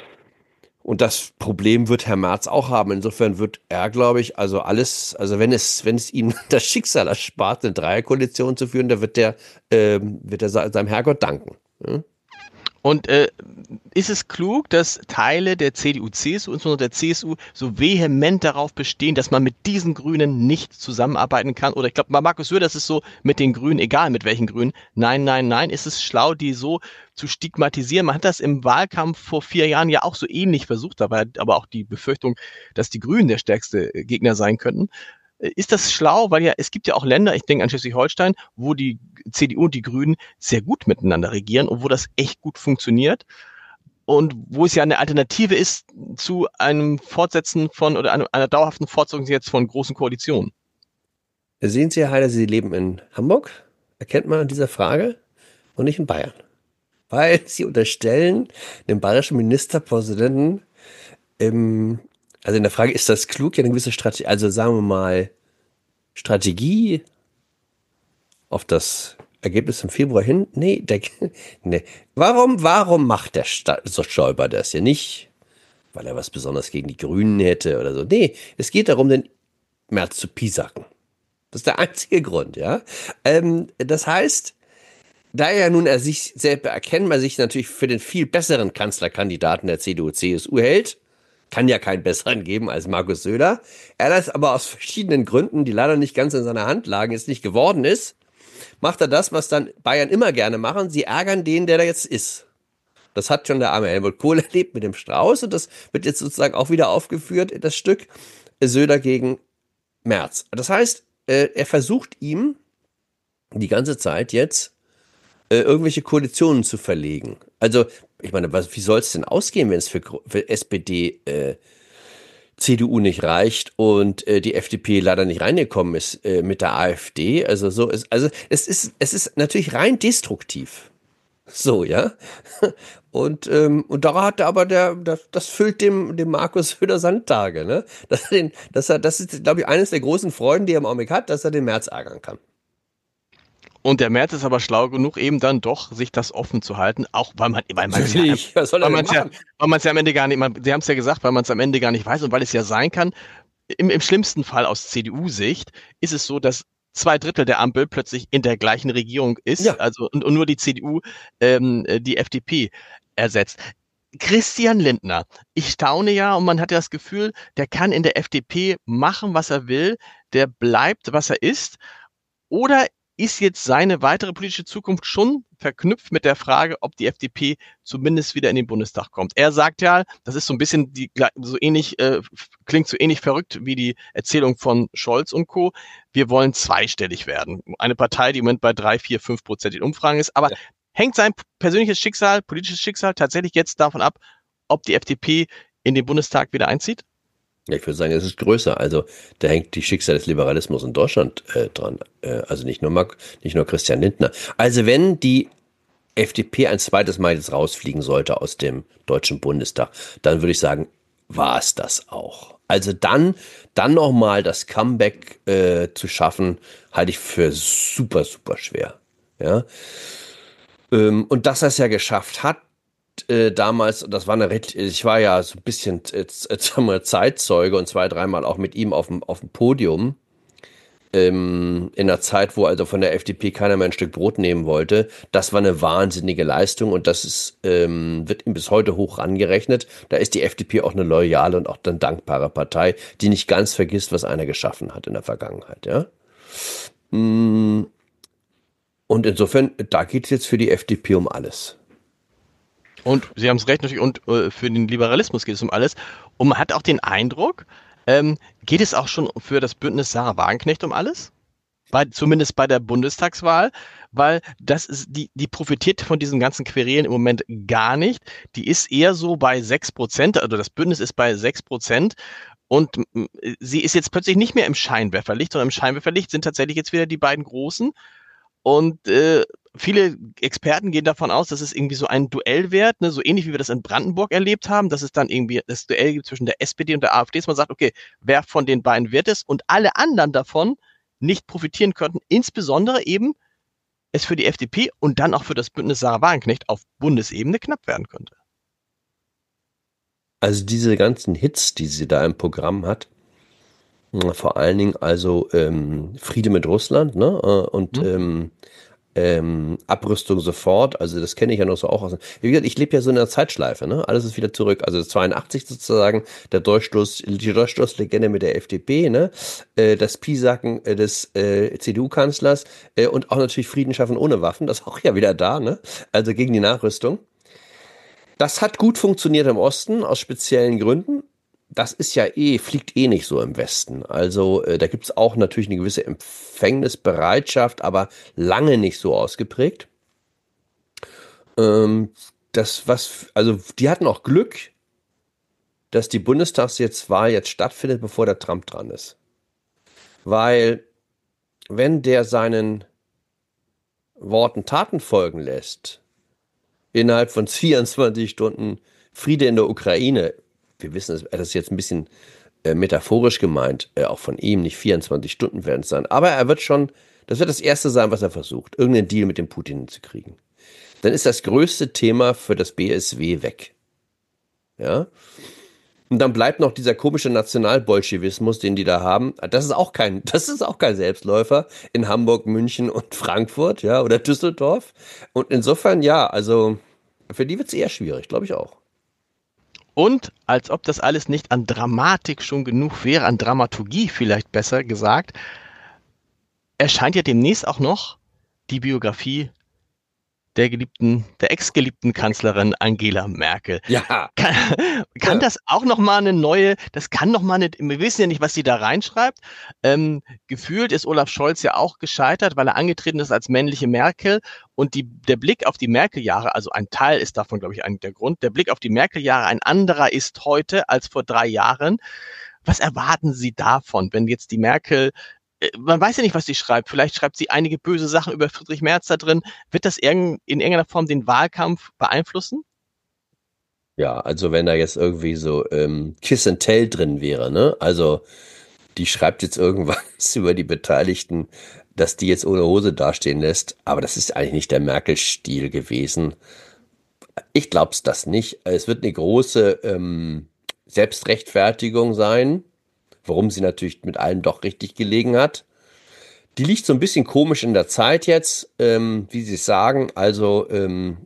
Und das Problem wird Herr Merz auch haben. Insofern wird er, glaube ich, also alles, also wenn es, wenn es ihm das Schicksal erspart, eine Dreierkoalition zu führen, da wird der, ähm, wird er seinem Herrgott danken. Ja? Und äh, ist es klug, dass Teile der C D U, C S U, insbesondere der C S U, so vehement darauf bestehen, dass man mit diesen Grünen nicht zusammenarbeiten kann? Oder ich glaube, bei Markus Söder, das ist so mit den Grünen, egal mit welchen Grünen. Nein, nein, nein, ist es schlau, die so zu stigmatisieren? Man hat das im Wahlkampf vor vier Jahren ja auch so ähnlich versucht, da war aber auch die Befürchtung, dass die Grünen der stärkste Gegner sein könnten. Ist das schlau? Weil ja, es gibt ja auch Länder, ich denke an Schleswig-Holstein, wo die C D U und die Grünen sehr gut miteinander regieren und wo das echt gut funktioniert und wo es ja eine Alternative ist zu einem Fortsetzen von oder einer, einer dauerhaften Fortsetzung jetzt von großen Koalitionen. Sehen Sie, Herr Heider, Sie leben in Hamburg, erkennt man an dieser Frage, und nicht in Bayern. Weil Sie unterstellen dem bayerischen Ministerpräsidenten, ähm, also in der Frage, ist das klug, ja eine gewisse Strategie, also sagen wir mal, Strategie auf das Ergebnis im Februar hin? Nee, der, nee. Warum, warum macht der Stoiber das ja nicht? Weil er was besonders gegen die Grünen hätte oder so. Nee, es geht darum, den Merz zu piesacken. Das ist der einzige Grund, ja. Ähm, das heißt, da er nun er sich selber erkennbar sich natürlich für den viel besseren Kanzlerkandidaten der C D U, C S U hält, kann ja keinen besseren geben als Markus Söder. Er das aber aus verschiedenen Gründen, die leider nicht ganz in seiner Hand lagen, jetzt nicht geworden ist, macht er das, was dann Bayern immer gerne machen. Sie ärgern den, der da jetzt ist. Das hat schon der arme Helmut Kohl erlebt mit dem Strauß und das wird jetzt sozusagen auch wieder aufgeführt, das Stück Söder gegen Merz. Das heißt, er versucht ihm die ganze Zeit jetzt irgendwelche Koalitionen zu verlegen. Also, ich meine, was, wie soll es denn ausgehen, wenn es für, für S P D, äh, C D U nicht reicht und äh, die F D P leider nicht reingekommen ist äh, mit der AfD? Also so ist, also es ist, es ist natürlich rein destruktiv. So, ja. Und, ähm, und da hat er aber der, das, das füllt dem, dem Markus Söder Sandtage, ne? Dass er den, dass er, das ist, glaube ich, eines der großen Freuden, die er im Augenblick hat, dass er den Merz ärgern kann. Und der Merz ist aber schlau genug, eben dann doch, sich das offen zu halten, auch weil man, weil man es ja, ja, weil man es ja am Ende gar nicht, man, Sie haben es ja gesagt, weil man es am Ende gar nicht weiß und weil es ja sein kann, im, im schlimmsten Fall aus C D U-Sicht ist es so, dass zwei Drittel der Ampel plötzlich in der gleichen Regierung ist, ja. also und, und nur die C D U ähm, die F D P ersetzt. Christian Lindner, ich staune ja und man hat ja das Gefühl, der kann in der F D P machen, was er will, der bleibt, was er ist, oder ist jetzt seine weitere politische Zukunft schon verknüpft mit der Frage, ob die F D P zumindest wieder in den Bundestag kommt. Er sagt ja, das ist so ein bisschen die, so ähnlich, äh, klingt so ähnlich verrückt wie die Erzählung von Scholz und Co. Wir wollen zweistellig werden. Eine Partei, die im Moment bei drei, vier, fünf Prozent in Umfragen ist. Aber ja. Hängt sein persönliches Schicksal, politisches Schicksal tatsächlich jetzt davon ab, ob die F D P in den Bundestag wieder einzieht? Ja, ich würde sagen, es ist größer. Also da hängt die Schicksal des Liberalismus in Deutschland äh, dran. Äh, also nicht nur Mark, nicht nur Christian Lindner. Also wenn die F D P ein zweites Mal jetzt rausfliegen sollte aus dem Deutschen Bundestag, dann würde ich sagen, war es das auch. Also dann, dann nochmal das Comeback äh, zu schaffen, halte ich für super, super schwer. Ja. Ähm, und dass er es ja geschafft hat, äh, damals, das war eine, ich war ja so ein bisschen äh, sagen wir, Zeitzeuge und zwei, dreimal auch mit ihm auf dem, auf dem Podium. Ähm, in einer Zeit, wo also von der F D P keiner mehr ein Stück Brot nehmen wollte. Das war eine wahnsinnige Leistung und das ist, ähm, wird ihm bis heute hoch angerechnet. Da ist die F D P auch eine loyale und auch eine dankbare Partei, die nicht ganz vergisst, was einer geschaffen hat in der Vergangenheit. Ja. Und insofern, da geht es jetzt für die F D P um alles. Und Sie haben es recht natürlich, und äh, für den Liberalismus geht es um alles. Und man hat auch den Eindruck, ähm, geht es auch schon für das Bündnis Sarah Wagenknecht um alles? Bei, zumindest bei der Bundestagswahl, weil das ist, die, die profitiert von diesen ganzen Querelen im Moment gar nicht. Die ist eher so bei sechs Prozent, also das Bündnis ist bei sechs Prozent und m, sie ist jetzt plötzlich nicht mehr im Scheinwerferlicht, sondern im Scheinwerferlicht sind tatsächlich jetzt wieder die beiden Großen. Und äh, viele Experten gehen davon aus, dass es irgendwie so ein Duell wird, ne, so ähnlich wie wir das in Brandenburg erlebt haben, dass es dann irgendwie das Duell gibt zwischen der S P D und der AfD, dass man sagt, okay, wer von den beiden wird es? Und alle anderen davon nicht profitieren könnten, insbesondere eben es für die F D P und dann auch für das Bündnis Sarah Wagenknecht auf Bundesebene knapp werden könnte. Also diese ganzen Hits, die sie da im Programm hat, vor allen Dingen also ähm, Friede mit Russland, ne? Und Hm? ähm, ähm, Abrüstung sofort, also das kenne ich ja noch so auch aus. Wie gesagt, ich lebe ja so in einer Zeitschleife, ne? Alles ist wieder zurück. Also zweiundachtzig sozusagen, der Durchstoß, die Durchstoßlegende mit der F D P, ne? Äh, das Piesacken äh, des äh, C D U-Kanzlers äh, und auch natürlich Frieden schaffen ohne Waffen, das ist auch ja wieder da, ne? Also gegen die Nachrüstung. Das hat gut funktioniert im Osten, aus speziellen Gründen. Das ist ja eh, fliegt eh nicht so im Westen. Also äh, da gibt es auch natürlich eine gewisse Empfängnisbereitschaft, aber lange nicht so ausgeprägt. Ähm, das, was, also die hatten auch Glück, dass die Bundestagswahl jetzt stattfindet, bevor der Trump dran ist. Weil, wenn der seinen Worten Taten folgen lässt, innerhalb von vierundzwanzig Stunden Friede in der Ukraine, wir wissen, das ist jetzt ein bisschen äh, metaphorisch gemeint, äh, auch von ihm, nicht vierundzwanzig Stunden werden es sein, aber er wird schon, das wird das Erste sein, was er versucht, irgendeinen Deal mit dem Putin hinzukriegen. Dann ist das größte Thema für das B S W weg. Ja? Und dann bleibt noch dieser komische Nationalbolschewismus, den die da haben. Das ist auch kein, das ist auch kein Selbstläufer in Hamburg, München und Frankfurt, ja, oder Düsseldorf. Und insofern, ja, also für die wird es eher schwierig, glaube ich auch. Und als ob das alles nicht an Dramatik schon genug wäre, an Dramaturgie vielleicht besser gesagt, erscheint ja demnächst auch noch die Biografie der geliebten, der ex-geliebten Kanzlerin Angela Merkel. Ja. Kann, kann Ja. das auch nochmal eine neue, das kann nochmal eine, wir wissen ja nicht, was sie da reinschreibt. Ähm, gefühlt ist Olaf Scholz ja auch gescheitert, weil er angetreten ist als männliche Merkel und die, der Blick auf die Merkel-Jahre, also ein Teil ist davon, glaube ich, ein, der Grund, der Blick auf die Merkel-Jahre ein anderer ist heute als vor drei Jahren. Was erwarten Sie davon, wenn jetzt die Merkel, man weiß ja nicht, was sie schreibt. Vielleicht schreibt sie einige böse Sachen über Friedrich Merz da drin. Wird das in irgendeiner Form den Wahlkampf beeinflussen? Ja, also wenn da jetzt irgendwie so ähm, Kiss and Tell drin wäre, ne? Also die schreibt jetzt irgendwas über die Beteiligten, dass die jetzt ohne Hose dastehen lässt. Aber das ist eigentlich nicht der Merkel-Stil gewesen. Ich glaube es das nicht. Es wird eine große ähm, Selbstrechtfertigung sein, warum sie natürlich mit allem doch richtig gelegen hat. Die liegt so ein bisschen komisch in der Zeit jetzt, ähm, wie sie es sagen. Also ähm,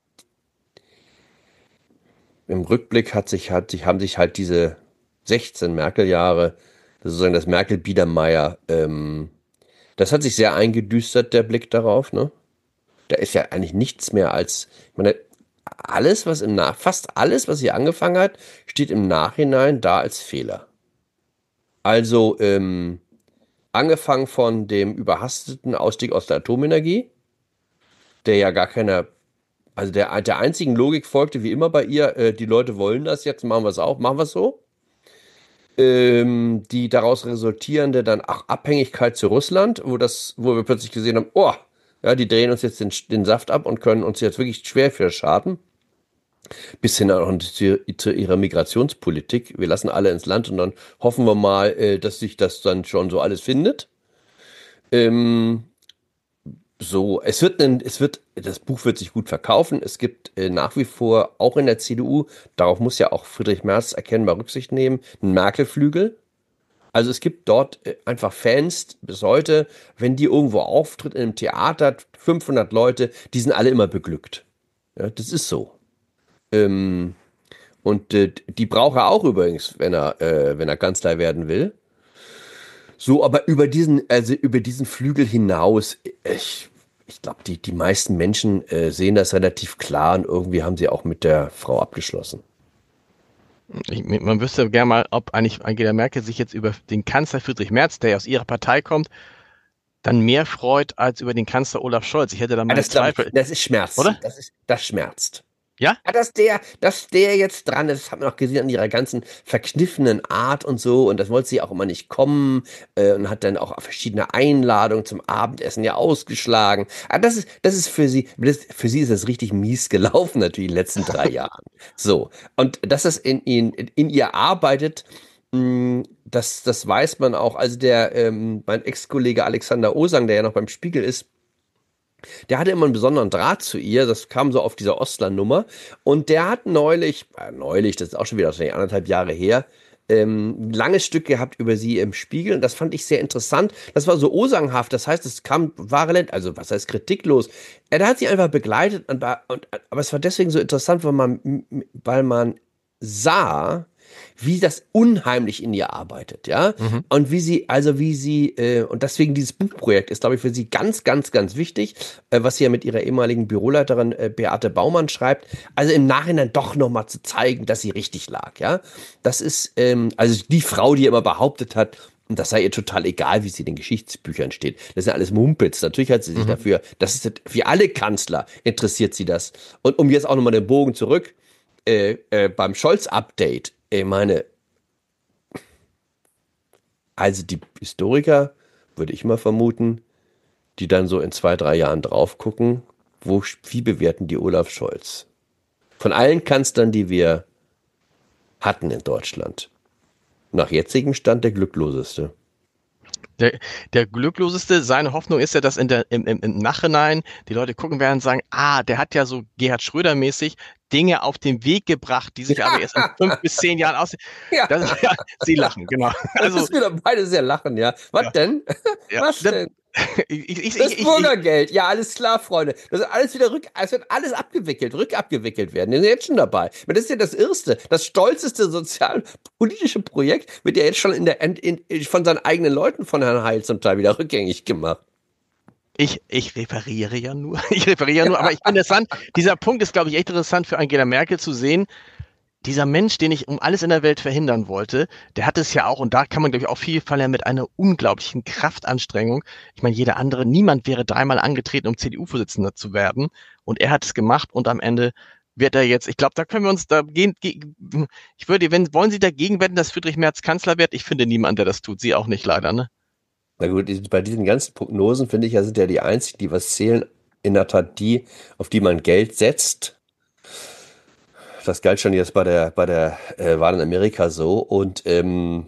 im Rückblick hat sich, hat sich, haben sich halt diese sechzehn Merkel-Jahre, sozusagen das Merkel-Biedermeier, ähm, das hat sich sehr eingedüstert, der Blick darauf, ne? Da ist ja eigentlich nichts mehr als, ich meine, alles, was im Nach, fast alles, was sie angefangen hat, steht im Nachhinein da als Fehler. Also, ähm, angefangen von dem überhasteten Ausstieg aus der Atomenergie, der ja gar keiner, also der, der einzigen Logik folgte, wie immer bei ihr, äh, die Leute wollen das, jetzt machen wir es auch, machen wir es so. Ähm, die daraus resultierende dann auch Abhängigkeit zu Russland, wo das, wo wir plötzlich gesehen haben, oh, ja, die drehen uns jetzt den, den Saft ab und können uns jetzt wirklich schwer für schaden. Bis hin auch zu, zu ihrer Migrationspolitik. Wir lassen alle ins Land und dann hoffen wir mal, äh, dass sich das dann schon so alles findet. Ähm, so, es wird, ein, es wird, das Buch wird sich gut verkaufen. Es gibt äh, nach wie vor, auch in der C D U, darauf muss ja auch Friedrich Merz erkennbar Rücksicht nehmen, einen Merkel-Flügel. Also es gibt dort äh, einfach Fans bis heute, wenn die irgendwo auftritt in einem Theater, fünfhundert Leute, die sind alle immer beglückt. Ja, das ist so. Ähm, und äh, die braucht er auch übrigens, wenn er, äh, wenn er Kanzler werden will. So, aber über diesen, also über diesen Flügel hinaus, ich, ich glaube, die, die meisten Menschen äh, sehen das relativ klar und irgendwie haben sie auch mit der Frau abgeschlossen. Ich, man wüsste gerne mal, ob eigentlich Angela Merkel sich jetzt über den Kanzler Friedrich Merz, der aus ihrer Partei kommt, dann mehr freut als über den Kanzler Olaf Scholz. Ich hätte da Ja, mal das, glaub Zweifel. ich, das ist Schmerz. Oder? Das ist, das schmerzt. Ja? Ja, dass der, dass der jetzt dran ist, das hat man auch gesehen an ihrer ganzen verkniffenen Art und so. Und das wollte sie auch immer nicht kommen äh, und hat dann auch verschiedene Einladungen zum Abendessen ja ausgeschlagen. Aber das ist, das ist für sie, das, für sie ist das richtig mies gelaufen natürlich in den letzten drei Jahren. So. Und dass das in, in, in ihr arbeitet, mh, das, das weiß man auch. Also der, ähm, mein Ex-Kollege Alexander Osang, der ja noch beim Spiegel ist, der hatte immer einen besonderen Draht zu ihr, das kam so auf dieser Ostler-Nummer. Und der hat neulich, äh, neulich, das ist auch schon wieder wahrscheinlich anderthalb Jahre her, ähm, ein langes Stück gehabt über sie im Spiegel. Und das fand ich sehr interessant. Das war so osanghaft, das heißt, es kam, war relativ, also was heißt kritiklos. Er hat sie einfach begleitet, und, und, aber es war deswegen so interessant, weil man, weil man sah, wie das unheimlich in ihr arbeitet, ja, Mhm. und wie sie, also wie sie, äh, und deswegen dieses Buchprojekt ist, glaube ich, für sie ganz, ganz, ganz wichtig, äh, was sie ja mit ihrer ehemaligen Büroleiterin äh, Beate Baumann schreibt, also im Nachhinein doch nochmal zu zeigen, dass sie richtig lag, ja, das ist, ähm, also die Frau, die immer behauptet hat, und das sei ihr total egal, wie sie in den Geschichtsbüchern steht. Das sind alles Mumpitz. Natürlich hat sie sich Mhm. dafür, das ist wie alle Kanzler, interessiert sie das. Und um jetzt auch nochmal den Bogen zurück, äh, äh, beim Scholz-Update, ich meine, also die Historiker, würde ich mal vermuten, die dann so in zwei, drei Jahren drauf gucken, wo, wie bewerten die Olaf Scholz? Von allen Kanzlern, die wir hatten in Deutschland, nach jetzigem Stand der glückloseste. Der, der glückloseste, seine Hoffnung ist ja, dass in der, im, im, im Nachhinein die Leute gucken werden und sagen, ah, der hat ja so Gerhard Schröder-mäßig Dinge auf den Weg gebracht, die sich Ja. aber erst in fünf bis zehn Jahren aussehen. Ja, Das, ja, sie lachen, genau. das Also, ist wieder beide sehr lachen, ja. Was Ja. denn? ja, Was da- denn? ich, ich, ich, Das ich, ich, Bürgergeld, ja, alles klar, Freunde. Das wird alles wieder rück, es wird alles abgewickelt, rückabgewickelt werden. Wir sind jetzt schon dabei. Das ist ja das Erste, das stolzeste sozialpolitische Projekt wird ja jetzt schon in der, in, in, von seinen eigenen Leuten von Herrn Heil zum Teil wieder rückgängig gemacht. ich, ich referiere ja nur. Ich referiere ja nur, aber ich finde interessant, dieser Punkt ist, glaube ich, echt interessant für Angela Merkel zu sehen. Dieser Mensch, den ich um alles in der Welt verhindern wollte, der hat es ja auch, und da kann man, glaube ich, auch viel verlieren mit einer unglaublichen Kraftanstrengung. Ich meine, jeder andere, niemand wäre dreimal angetreten, um C D U-Vorsitzender zu werden. Und er hat es gemacht und am Ende wird er jetzt, ich glaube, da können wir uns da gehen, ge- ich würde, wenn, wollen Sie dagegen wetten, dass Friedrich Merz Kanzler wird? Ich finde niemanden, der das tut. Sie auch nicht, leider, ne? Na gut, die- bei diesen ganzen Prognosen, finde ich, ja, sind ja die einzigen, die was zählen, in der Tat die, auf die man Geld setzt. Das galt schon jetzt bei der, bei der äh, Wahl in Amerika so. Und ähm,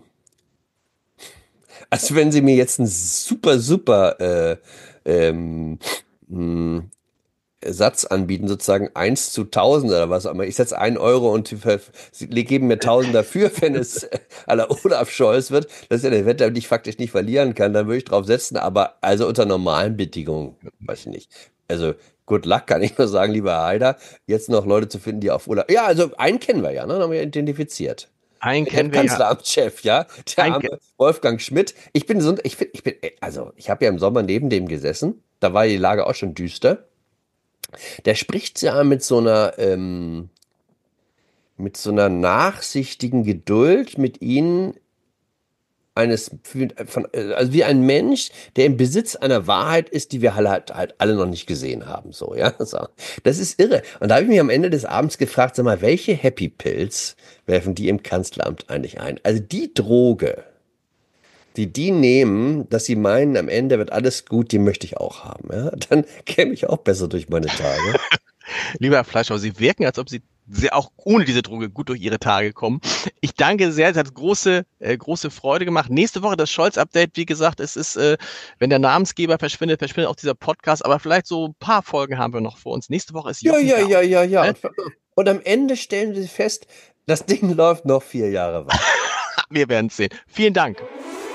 also wenn sie mir jetzt einen super, super äh, ähm, mh, Satz anbieten, sozusagen eins zu tausend oder was auch immer. Ich setze einen Euro und sie ver- sie geben mir tausend dafür, wenn es äh, à la Olaf Scholz wird. Das ist ja eine Wette, die ich faktisch nicht verlieren kann. Dann würde ich drauf setzen, aber also unter normalen Bedingungen, weiß ich nicht. Also good luck, kann ich nur sagen, lieber Herr Haider, jetzt noch Leute zu finden, die auf Olaf... Ja, also einen kennen wir ja, ne? Den haben wir identifiziert. Einen Der kennen wir ja. Kanzleramtschef, ja, der Ein- arme Wolfgang Schmidt. Ich bin so, ich finde, ich bin, also ich habe ja im Sommer neben dem gesessen. Da war die Lage auch schon düster. Der spricht ja mit so einer, ähm, mit so einer nachsichtigen Geduld mit ihnen eines, von, also wie ein Mensch, der im Besitz einer Wahrheit ist, die wir halt, halt alle noch nicht gesehen haben, so, ja, so. Das ist irre. Und da habe ich mich am Ende des Abends gefragt, sag mal, welche Happy Pills werfen die im Kanzleramt eigentlich ein? Also die Droge, die die nehmen, dass sie meinen, am Ende wird alles gut, die möchte ich auch haben, ja. Dann käme ich auch besser durch meine Tage. Lieber Herr Fleischhauer, Sie wirken, als ob Sie sehr auch ohne diese Droge gut durch ihre Tage gekommen. Ich danke sehr, es hat große, äh, große Freude gemacht. Nächste Woche das Scholz-Update, wie gesagt, es ist, äh, wenn der Namensgeber verschwindet, verschwindet auch dieser Podcast, aber vielleicht so ein paar Folgen haben wir noch vor uns. Nächste Woche ist Ja, Jochen ja, da. ja, ja, ja. Äh? Und, und am Ende stellen Sie fest, das Ding läuft noch vier Jahre weiter. Wir werden es sehen. Vielen Dank.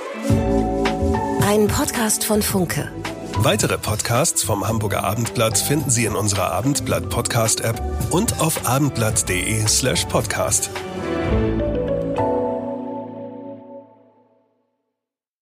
Ein Podcast von Funke. Weitere Podcasts vom Hamburger Abendblatt finden Sie in unserer Abendblatt-Podcast-App und auf abendblatt.de slash podcast.